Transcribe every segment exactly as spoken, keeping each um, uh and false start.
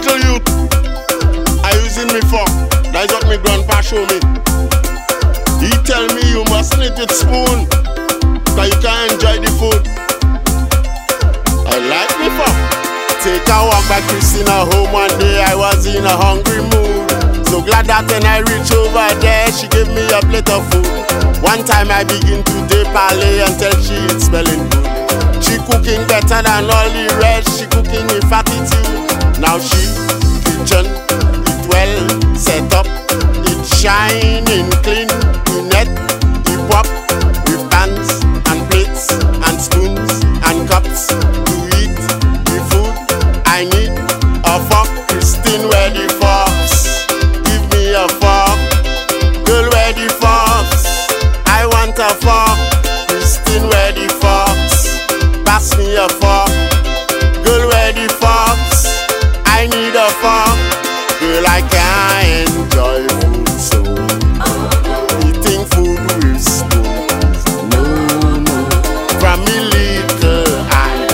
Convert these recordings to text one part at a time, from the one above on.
little youth, I using me fork. That's what my grandpa show me. He tell me you mustn't eat with spoon, cause you can't enjoy the food. I like me fork. Take a walk by Christina home one day, I was in a hungry mood. So glad that when I reach over there, she gave me a plate of food. One time I begin to de-parler until she is smelling good. She cooking better than all the rest, she cooking with attitude. Now she kitchen, it well set up, it shining clean, it net, it pop, with pans and plates and spoons and cups. To eat the food, I need a fork. Christine, where the forks? Give me a fork. Girl, where the forks? I want a fork. Christine, where the forks? Pass me a fork. Girl, where the forks? I need a fork. Girl, I can't enjoy food so eating food with spoons. No, no. From me little I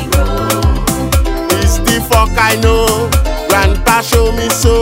it's the fork I know. Grandpa show me so.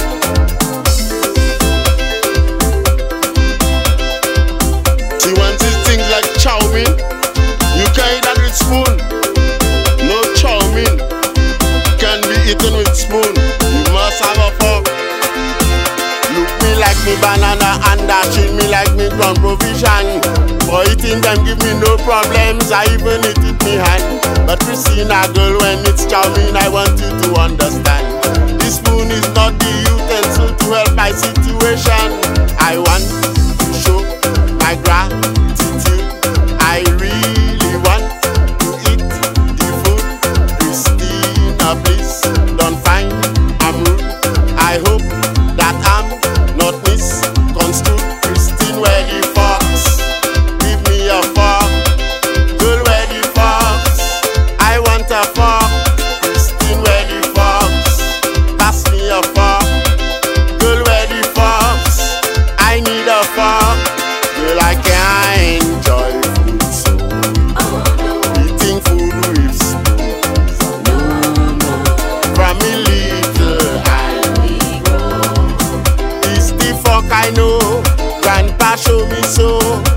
She wants these things like chow mein. You can eat that with spoon. No chow mein can be eaten with spoon. You must have a fork. Look me like me banana and dashing me like me ground provision. For eating them give me no problems, I even eat it me hand. But Christina girl, when it's chow mein, I want you to understand. This spoon is not the utensil to help my situation. I want to show my gratitude. I really want to eat the food. Christina, please don't find I'm rude. I hope that I'm not misconstrued. Christine, where the forks? Give me a fork. Girl, where the forks? I want a fork. Christine, where the forks? Pass me a fork. Girl, where the forks? I need a fork. Girl, I can't enjoy food so eating food with spoons. No, no. From me little I it's the fork I know. Grandpa show me so.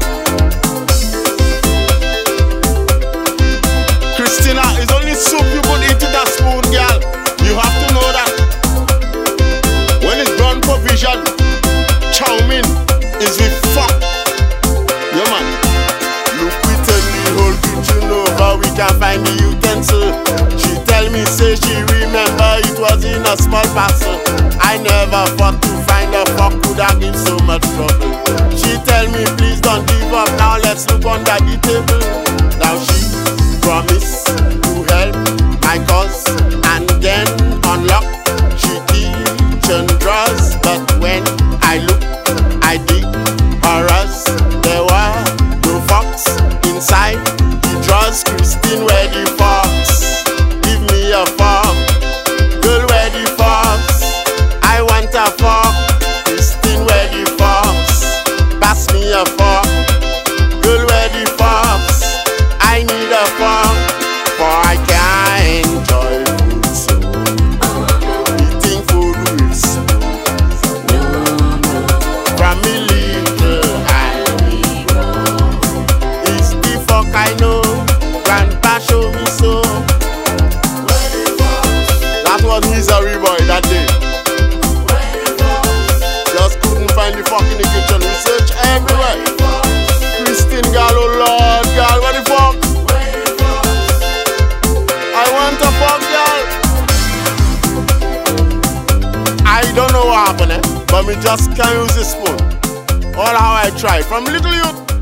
Christina, it's only soup you put into that spoon, girl. You have to know that. When it's ground provision, chow mein is with fork. Yeah, man. Look, we turn the whole kitchen over, we can find the utensil. She tell me, say she remember it was in a small parcel. I never thought to find a fork could have give so much trouble. She tell me, please don't give up now, let's look under the table. Now she promise to help my cause and then unlock she kitchen drawers. But when I look, I dig horrors. There were no forks inside the drawers. Christine, where the forks? Give me a fork. Girl, where the forks? I want a fork. Christine, where the forks? Pass me a fork. Girl, where the forks? I need a fork, for I can't enjoy food so eating food with spoons. No, no. From me little I it's the fork I know. Grandpa show me so. That was misery boy that day. Just couldn't find the fork in the kitchen. Research everywhere. Christine, girl, oh Lord, girl, where the fork? I want a fork, girl. I don't know what happened, eh? But me just can't use this spoon. All how I try. From little youth